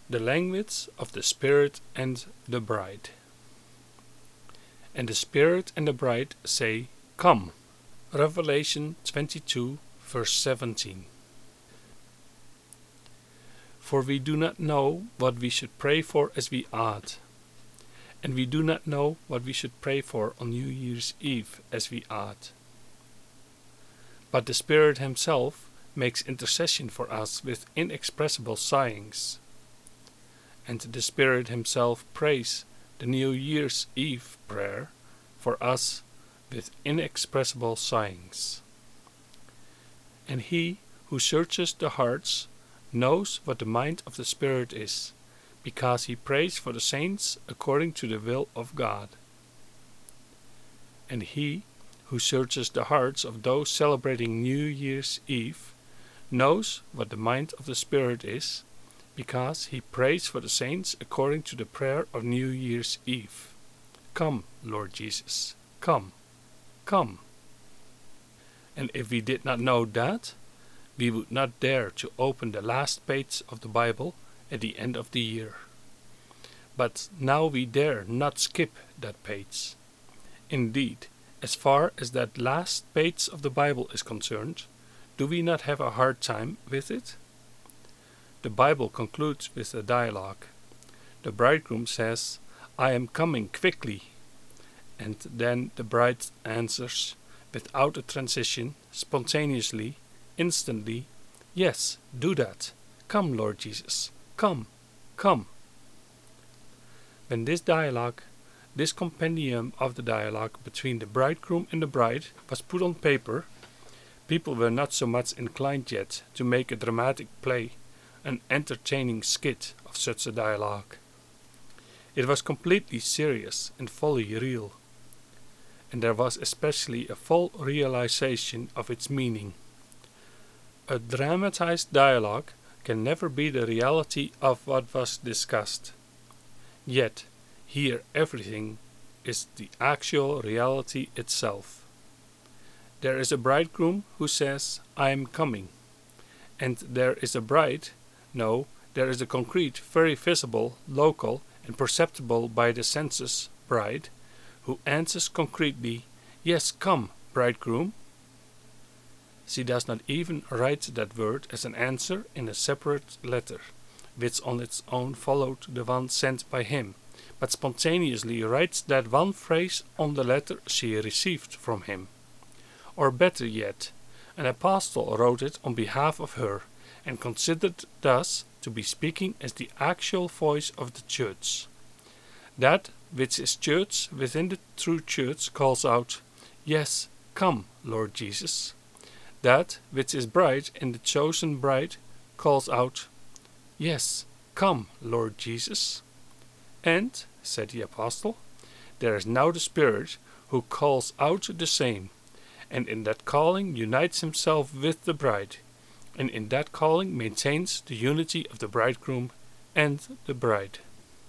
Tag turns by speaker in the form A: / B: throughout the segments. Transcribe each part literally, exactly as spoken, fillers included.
A: The language of the Spirit and the bride. And the Spirit and the bride say, Come. Revelation twenty-two, verse seventeen. For we do not know what we should pray for as we ought, and we do not know what we should pray for on New Year's Eve as we ought. But the Spirit Himself makes intercession for us with inexpressible sighings. And the Spirit Himself prays the New Year's Eve prayer for us with inexpressible sighings. And He who searches the hearts knows what the mind of the Spirit is, because He prays for the saints according to the will of God. And He who searches the hearts of those celebrating New Year's Eve knows what the mind of the Spirit is, because He prays for the saints according to the prayer of New Year's Eve. Come, Lord Jesus, come, come. And if we did not know that, we would not dare to open the last page of the Bible at the end of the year. But now we dare not skip that page. Indeed, as far as that last page of the Bible is concerned, do we not have a hard time with it? The Bible concludes with a dialogue. The bridegroom says, I am coming quickly. And then the bride answers, without a transition, spontaneously, instantly, Yes, do that. Come, Lord Jesus. Come, come. When this dialogue, this compendium of the dialogue between the bridegroom and the bride was put on paper, people were not so much inclined yet to make a dramatic play, an entertaining skit of such a dialogue. It was completely serious and fully real, and there was especially a full realization of its meaning. A dramatized dialogue can never be the reality of what was discussed. Yet, here everything is the actual reality itself. There is a bridegroom who says, I am coming. And there is a bride, no, there is a concrete, very visible, local, and perceptible by the senses bride, who answers concretely, Yes, come, bridegroom. She does not even write that word as an answer in a separate letter, which on its own followed the one sent by him, but spontaneously writes that one phrase on the letter she received from him. Or better yet, an apostle wrote it on behalf of her, and considered thus to be speaking as the actual voice of the church. That which is church within the true church calls out, Yes, come, Lord Jesus. That which is bride in the chosen bride calls out, Yes, come, Lord Jesus. And, said the apostle, there is now the Spirit who calls out the same, and in that calling unites himself with the bride, and in that calling maintains the unity of the bridegroom and the bride.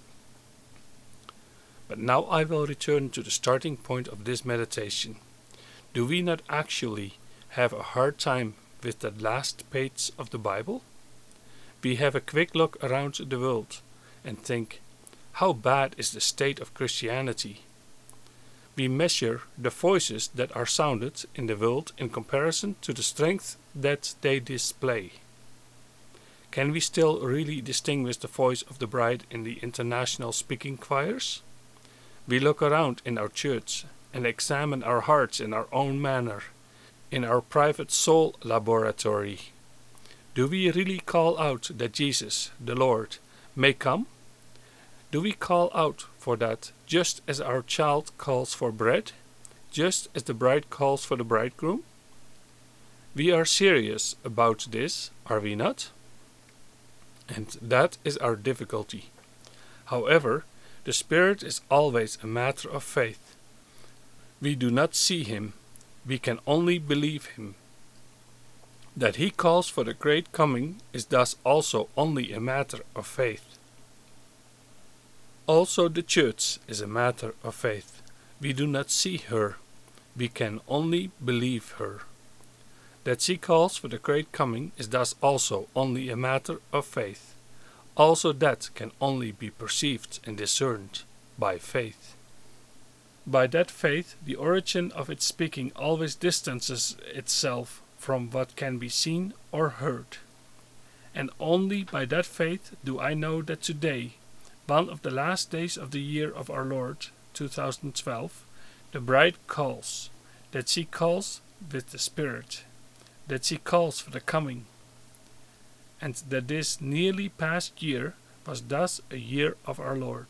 A: But now I will return to the starting point of this meditation. Do we not actually have a hard time with that last page of the Bible? We have a quick look around the world and think, how bad is the state of Christianity? We measure the voices that are sounded in the world in comparison to the strength that they display. Can we still really distinguish the voice of the bride in the international speaking choirs? We look around in our church and examine our hearts in our own manner, in our private soul laboratory. Do we really call out that Jesus, the Lord, may come? Do we call out for that just as our child calls for bread, just as the bride calls for the bridegroom? We are serious about this, are we not? And that is our difficulty. However, the Spirit is always a matter of faith. We do not see Him, we can only believe Him. That He calls for the great coming is thus also only a matter of faith. Also the church is a matter of faith. We do not see her, we can only believe her. That she calls for the great coming is thus also only a matter of faith. Also that can only be perceived and discerned by faith. By that faith, the origin of its speaking always distances itself from what can be seen or heard. And only by that faith do I know that today, one of the last days of the year of our Lord, two thousand twelve, the bride calls, that she calls with the Spirit, that she calls for the coming, and that this nearly past year was thus a year of our Lord.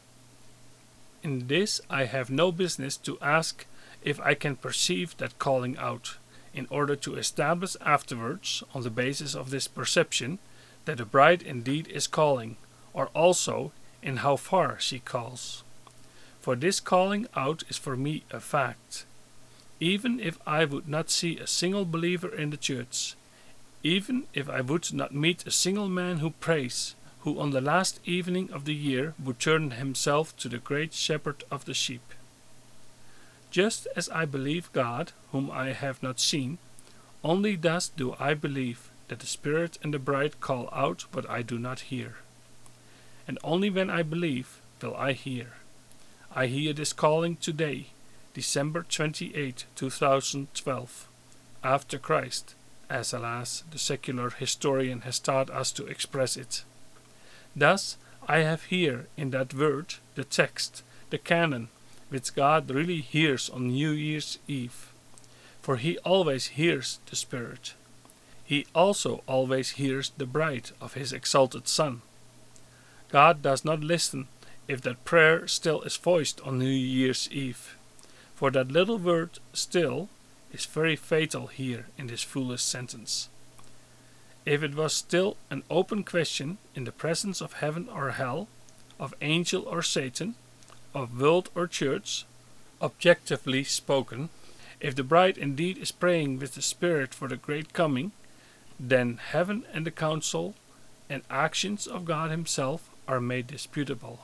A: In this I have no business to ask if I can perceive that calling out, in order to establish afterwards, on the basis of this perception, that the bride indeed is calling, or also in how far she calls. For this calling out is for me a fact. Even if I would not see a single believer in the church, even if I would not meet a single man who prays, who on the last evening of the year would turn himself to the great shepherd of the sheep. Just as I believe God, whom I have not seen, only thus do I believe that the Spirit and the bride call out what I do not hear. And only when I believe will I hear. I hear this calling today, December twenty-eighth, two thousand twelve, after Christ, as alas the secular historian has taught us to express it. Thus I have here in that word the text, the canon, which God really hears on New Year's Eve. For he always hears the Spirit. He also always hears the bride of his exalted Son. God does not listen if that prayer still is voiced on New Year's Eve. For that little word still is very fatal here in this foolish sentence. If it was still an open question in the presence of heaven or hell, of angel or Satan, of world or church, objectively spoken, if the bride indeed is praying with the Spirit for the great coming, then heaven and the counsel and actions of God himself are made disputable.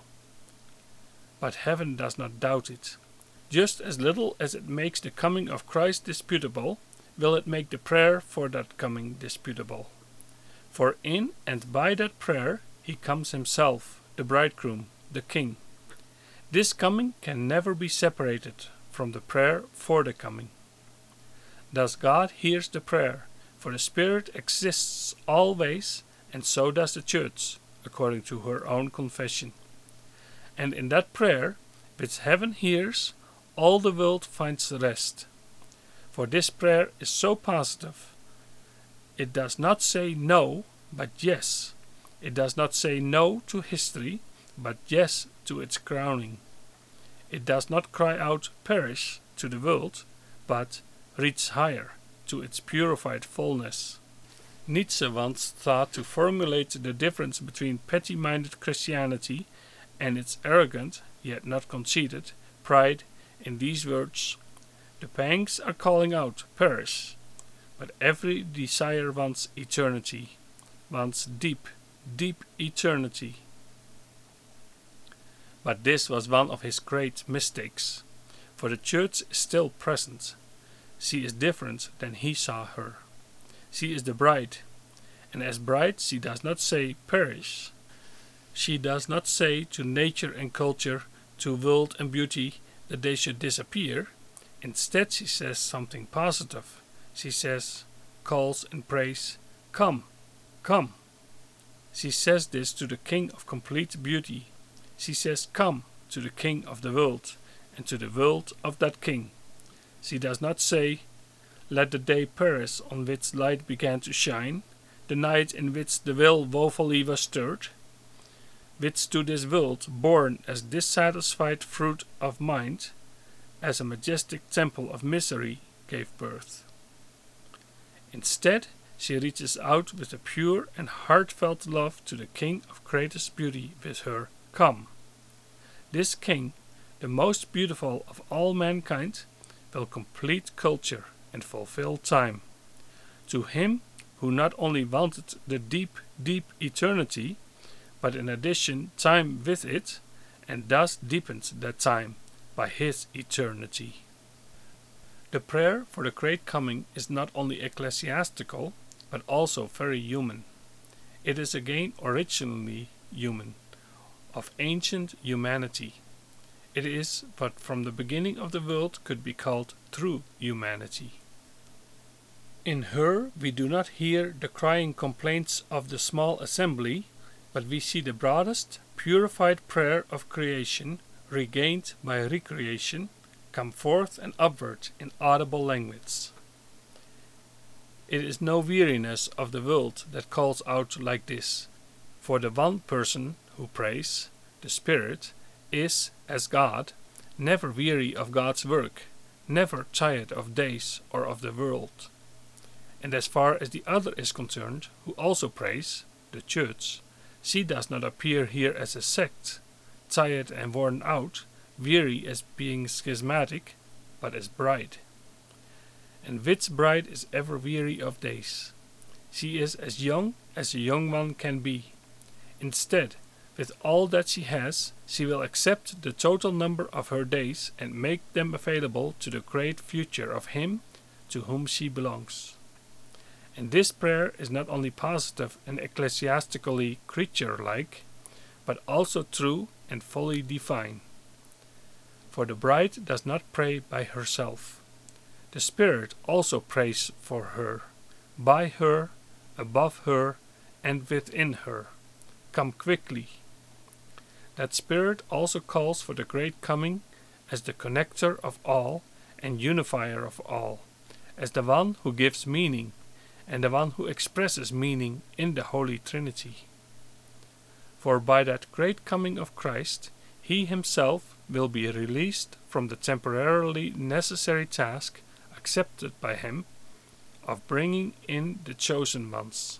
A: But heaven does not doubt it. Just as little as it makes the coming of Christ disputable, will it make the prayer for that coming disputable. For in and by that prayer he comes himself, the bridegroom, the king. This coming can never be separated from the prayer for the coming. Thus God hears the prayer, for the Spirit exists always, and so does the Church, according to her own confession. And in that prayer, which heaven hears, all the world finds rest. For this prayer is so positive. It does not say no, but yes. It does not say no to history, but yes to its crowning. It does not cry out perish to the world, but reach higher to its purified fullness. Nietzsche once thought to formulate the difference between petty-minded Christianity and its arrogant, yet not conceited, pride in these words: the pangs are calling out, perish, but every desire wants eternity, wants deep, deep eternity. But this was one of his great mistakes, for the Church is still present. She is different than he saw her. She is the bride, and as bride she does not say perish. She does not say to nature and culture, to world and beauty, that they should disappear. Instead she says something positive. She says, calls and prays, come, come. She says this to the King of complete beauty. She says come to the King of the world, and to the world of that King. She does not say, let the day perish on which light began to shine, the night in which the will woefully was stirred, which to this world, born as dissatisfied fruit of mind, as a majestic temple of misery, gave birth. Instead, she reaches out with a pure and heartfelt love to the King of greatest beauty with her come. This King, the most beautiful of all mankind, will complete culture and fulfill time. To him who not only wanted the deep, deep eternity, but in addition time with it, and thus deepened that time by his eternity. The prayer for the great coming is not only ecclesiastical, but also very human. It is again originally human, of ancient humanity. It is what from the beginning of the world could be called true humanity. In her we do not hear the crying complaints of the small assembly, but we see the broadest, purified prayer of creation, regained by recreation, come forth and upward in audible language. It is no weariness of the world that calls out like this, for the one person who prays, the Spirit, is, as God, never weary of God's work, never tired of days or of the world. And as far as the other is concerned, who also prays, the Church, she does not appear here as a sect, tired and worn out, weary as being schismatic, but as bride. And which bride is ever weary of days? She is as young as a young one can be. Instead, with all that she has, she will accept the total number of her days and make them available to the great future of him to whom she belongs. And this prayer is not only positive and ecclesiastically creature-like, but also true and fully divine. For the bride does not pray by herself. The Spirit also prays for her, by her, above her, and within her. Come quickly. That Spirit also calls for the great coming as the connector of all and unifier of all, as the one who gives meaning, and the one who expresses meaning in the Holy Trinity. For by that great coming of Christ, he himself will be released from the temporarily necessary task accepted by him of bringing in the chosen ones.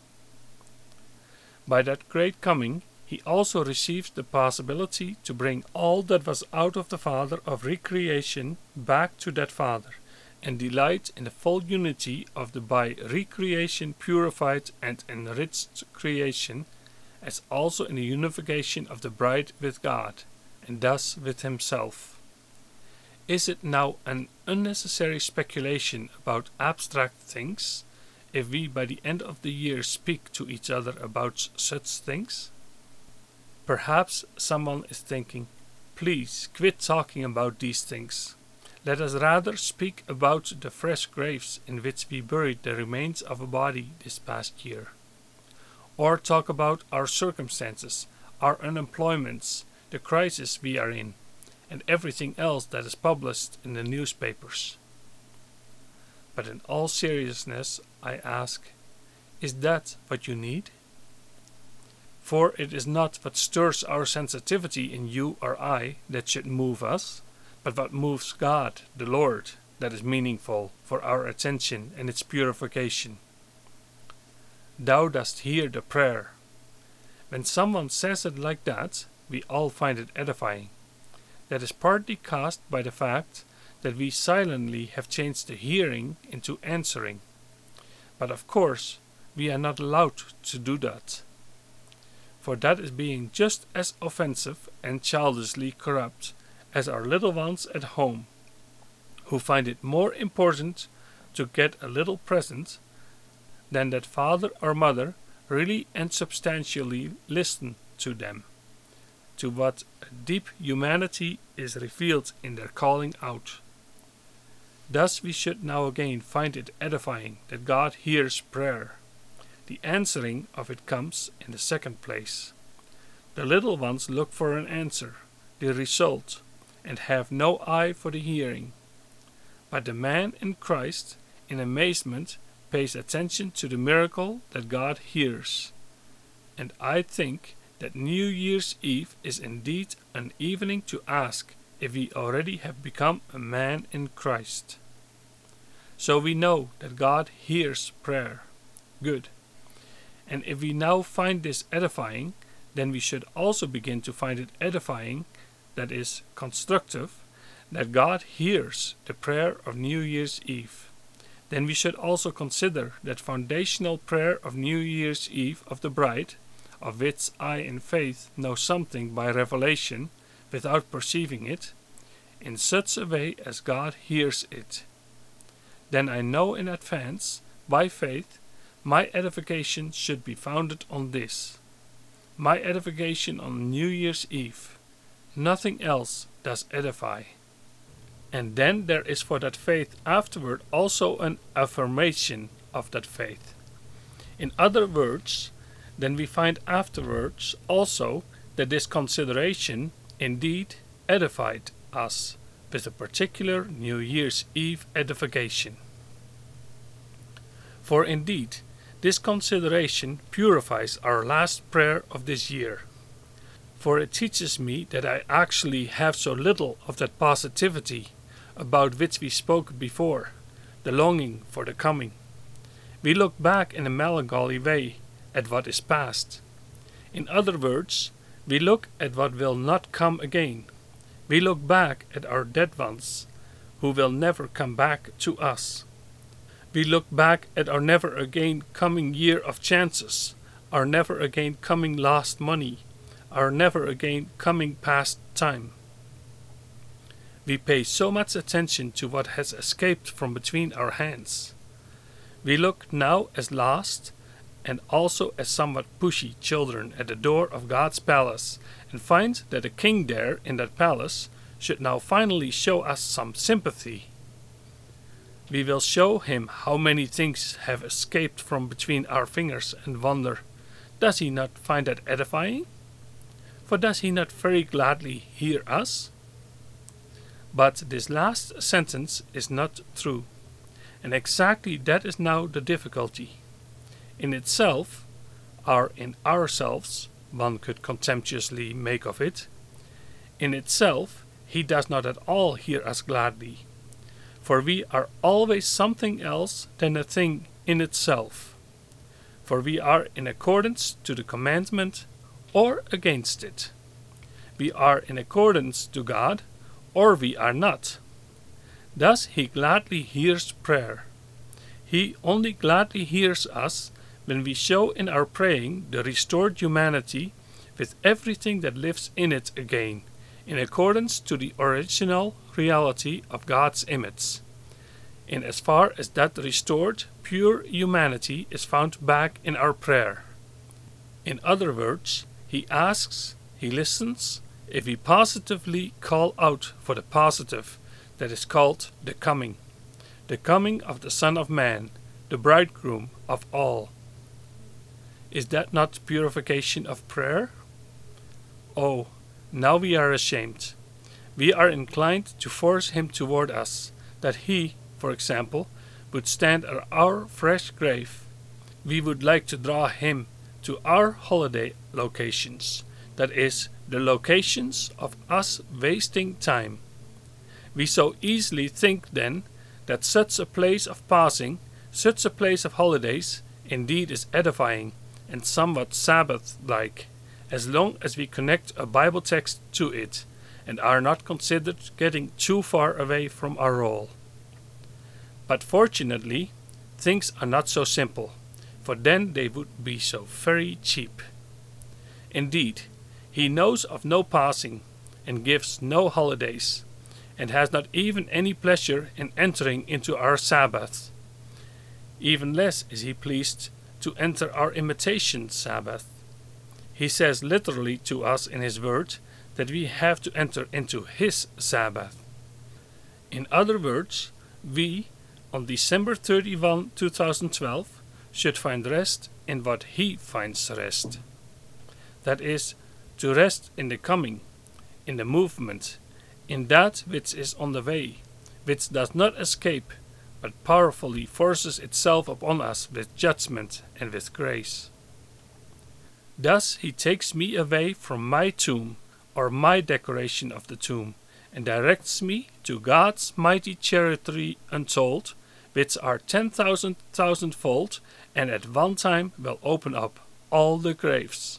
A: By that great coming, he also receives the possibility to bring all that was out of the Father of recreation back to that Father, and delight in the full unity of the by recreation purified and enriched creation, as also in the unification of the bride with God, and thus with himself. Is it now an unnecessary speculation about abstract things, if we by the end of the year speak to each other about such things? Perhaps someone is thinking, please quit talking about these things. Let us rather speak about the fresh graves in which we buried the remains of a body this past year. Or talk about our circumstances, our unemployments, the crisis we are in, and everything else that is published in the newspapers. But in all seriousness, I ask, is that what you need? For it is not what stirs our sensitivity in you or I that should move us, but what moves God, the Lord, that is meaningful for our attention and its purification. Thou dost hear the prayer. When someone says it like that, we all find it edifying. That is partly caused by the fact that we silently have changed the hearing into answering. But of course, we are not allowed to do that. For that is being just as offensive and childishly corrupt as our little ones at home, who find it more important to get a little present than that father or mother really and substantially listen to them, to what deep humanity is revealed in their calling out. Thus we should now again find it edifying that God hears prayer. The answering of it comes in the second place. The little ones look for an answer, the result, and have no eye for the hearing. But the man in Christ, in amazement, pays attention to the miracle that God hears. And I think that New Year's Eve is indeed an evening to ask if we already have become a man in Christ. So we know that God hears prayer. Good. And if we now find this edifying, then we should also begin to find it edifying, that is, constructive, that God hears the prayer of New Year's Eve. Then we should also consider that foundational prayer of New Year's Eve of the bride, of which I in faith know something by revelation, without perceiving it, in such a way as God hears it. Then I know in advance, by faith, my edification should be founded on this. my edification on New Year's Eve. Nothing else does edify. And then there is for that faith afterward also an affirmation of that faith. In other words, then we find afterwards also that this consideration indeed edified us with a particular New Year's Eve edification. For indeed, this consideration purifies our last prayer of this year. For it teaches me that I actually have so little of that positivity about which we spoke before, the longing for the coming. We look back in a melancholy way at what is past. In other words, we look at what will not come again. We look back at our dead ones, who will never come back to us. We look back at our never again coming year of chances, our never again coming lost money, our never again coming past time. We pay so much attention to what has escaped from between our hands. We look now as lost and also as somewhat pushy children at the door of God's palace and find that the king there in that palace should now finally show us some sympathy. We will show him how many things have escaped from between our fingers and wonder, does he not find that edifying? For does he not very gladly hear us? But this last sentence is not true, and exactly that is now the difficulty. In itself, or in ourselves, one could contemptuously make of it, in itself he does not at all hear us gladly, for we are always something else than a thing in itself, for we are in accordance to the commandment or against it. We are in accordance to God, or we are not. Thus he gladly hears prayer. He only gladly hears us when we show in our praying the restored humanity with everything that lives in it again, in accordance to the original reality of God's image, in as far as that restored, pure humanity is found back in our prayer. In other words, he asks, he listens, if we positively call out for the positive that is called the coming, the coming of the Son of Man, the bridegroom of all. Is that not purification of prayer? Oh, now we are ashamed. We are inclined to force him toward us, that he, for example, would stand at our fresh grave. We would like to draw him to our holiday locations, that is, the locations of us wasting time. We so easily think then that such a place of passing, such a place of holidays, indeed is edifying and somewhat Sabbath-like, as long as we connect a Bible text to it and are not considered getting too far away from our role. But fortunately, things are not so simple, for then they would be so very cheap. Indeed, he knows of no passing, and gives no holidays, and has not even any pleasure in entering into our Sabbath. Even less is he pleased to enter our imitation Sabbath. He says literally to us in his word that we have to enter into his Sabbath. In other words, we, on December thirty-first, two thousand twelve, should find rest in what he finds rest. That is, to rest in the coming, in the movement, in that which is on the way, which does not escape, but powerfully forces itself upon us with judgment and with grace. Thus he takes me away from my tomb, or my decoration of the tomb, and directs me to God's mighty territory untold, which are ten thousand thousandfold, and at one time will open up all the graves.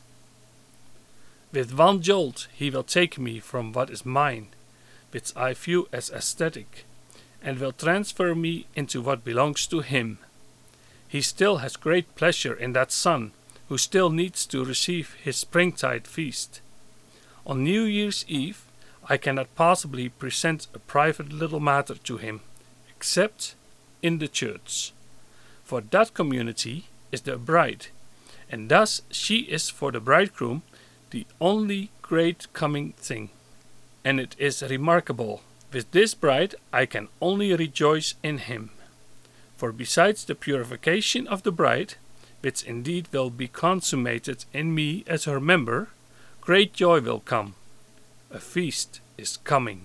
A: With one jolt he will take me from what is mine, which I view as aesthetic, and will transfer me into what belongs to him. He still has great pleasure in that son, who still needs to receive his springtide feast. On New Year's Eve I cannot possibly present a private little matter to him, except in the church. For that community is the bride, and thus she is for the bridegroom the only great coming thing. And it is remarkable, with this bride I can only rejoice in him. For besides the purification of the bride, which indeed will be consummated in me as her member, great joy will come. A feast is coming.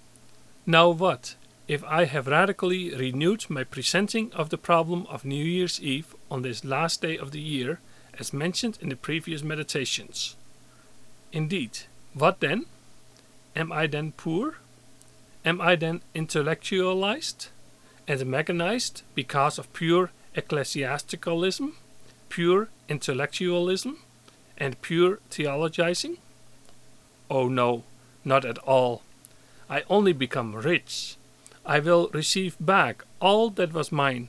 A: Now what, if I have radically renewed my presenting of the problem of New Year's Eve on this last day of the year, as mentioned in the previous meditations? Indeed, what then? Am I then poor? Am I then intellectualized and mechanized because of pure ecclesiasticalism, pure intellectualism, and pure theologizing? Oh no, not at all. I only become rich. I will receive back all that was mine,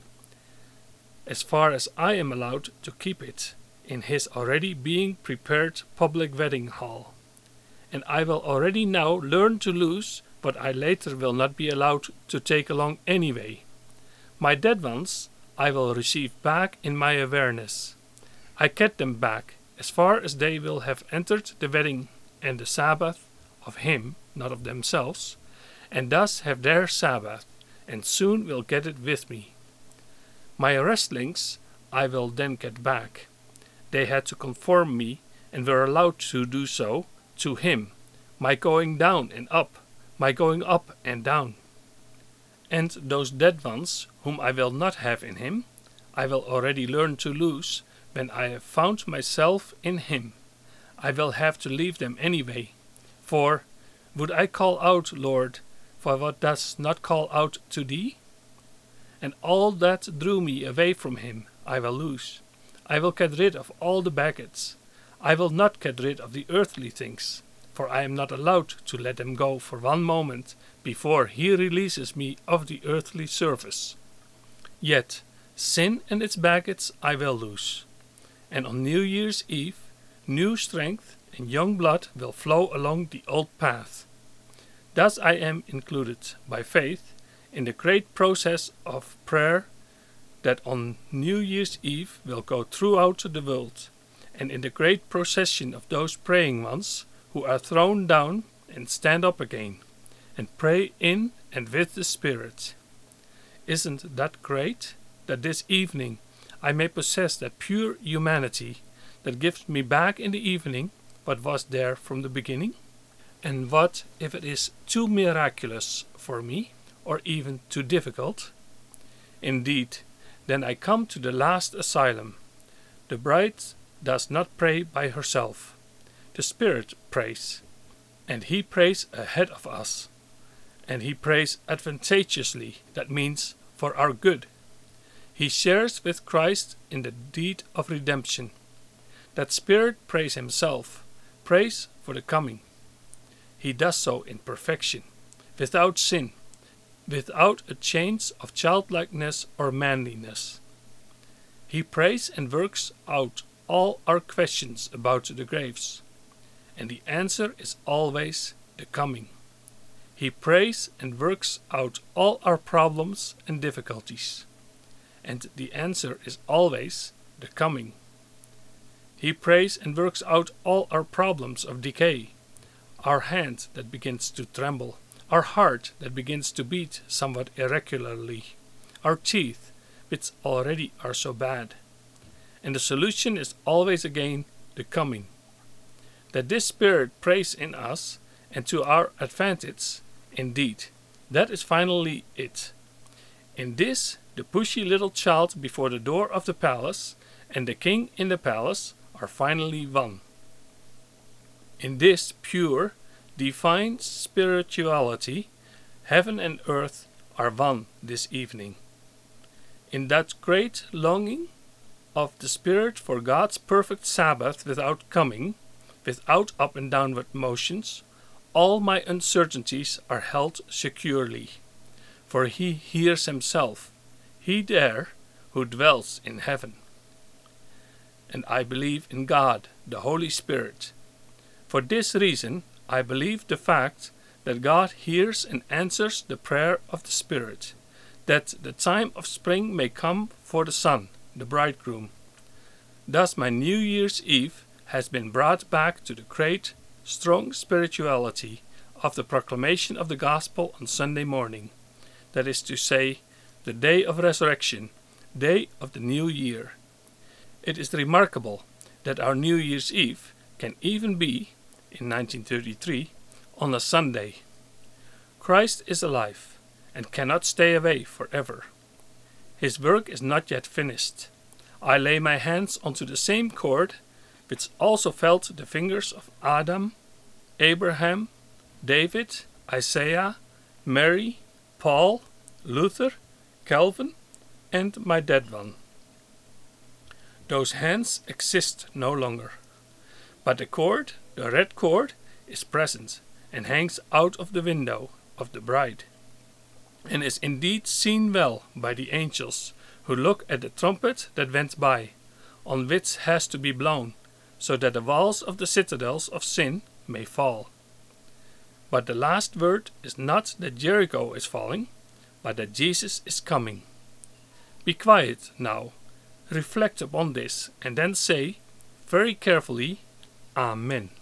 A: as far as I am allowed to keep it, in his already being prepared public wedding hall. And I will already now learn to lose what I later will not be allowed to take along anyway. My dead ones I will receive back in my awareness. I get them back, as far as they will have entered the wedding and the Sabbath of him, not of themselves, and thus have their Sabbath, and soon will get it with me. My wrestlings I will then get back. They had to conform me, and were allowed to do so, to him, my going down and up, my going up and down. And those dead ones, whom I will not have in him, I will already learn to lose, when I have found myself in him. I will have to leave them anyway, for, would I call out, Lord, for what does not call out to thee? And all that drew me away from him I will lose. I will get rid of all the baggage. I will not get rid of the earthly things, for I am not allowed to let them go for one moment before he releases me of the earthly service. Yet sin and its baggage I will lose, and on New Year's Eve new strength and young blood will flow along the old path. Thus I am included, by faith, in the great process of prayer that on New Year's Eve will go throughout the world, and in the great procession of those praying ones who are thrown down and stand up again, and pray in and with the Spirit. Isn't that great, that this evening I may possess that pure humanity that gives me back in the evening what was there from the beginning? And what if it is too miraculous for me, or even too difficult? Indeed, then I come to the last asylum. The bride does not pray by herself. The Spirit prays, and he prays ahead of us. And he prays advantageously, that means for our good. He shares with Christ in the deed of redemption. That Spirit prays himself, prays for the coming. He does so in perfection, without sin, without a change of childlikeness or manliness. He prays and works out all our questions about the graves, and the answer is always the coming. He prays and works out all our problems and difficulties, and the answer is always the coming. He prays and works out all our problems of decay, our hand that begins to tremble, our heart that begins to beat somewhat irregularly, our teeth, which already are so bad. And the solution is always again the coming. That this Spirit prays in us, and to our advantage, indeed, that is finally it. In this, the pushy little child before the door of the palace and the king in the palace are finally one. In this pure, divine spirituality, heaven and earth are one this evening. In that great longing of the Spirit for God's perfect Sabbath without coming, without up and downward motions, all my uncertainties are held securely. For he hears himself, he there who dwells in heaven. And I believe in God, the Holy Spirit. For this reason, I believe the fact that God hears and answers the prayer of the Spirit, that the time of spring may come for the Son, the bridegroom. Thus my New Year's Eve has been brought back to the great, strong spirituality of the proclamation of the gospel on Sunday morning, that is to say, the day of resurrection, day of the new year. It is remarkable that our New Year's Eve can even be, in nineteen thirty-three, on a Sunday. Christ is alive and cannot stay away forever. His work is not yet finished. I lay my hands onto the same cord which also felt the fingers of Adam, Abraham, David, Isaiah, Mary, Paul, Luther, Calvin, and my dead one. Those hands exist no longer, but the cord, the red cord, is present and hangs out of the window of the bride, and is indeed seen well by the angels who look at the trumpet that went by, on which has to be blown, so that the walls of the citadels of sin may fall. But the last word is not that Jericho is falling, but that Jesus is coming. Be quiet now, reflect upon this, and then say, very carefully, Amen.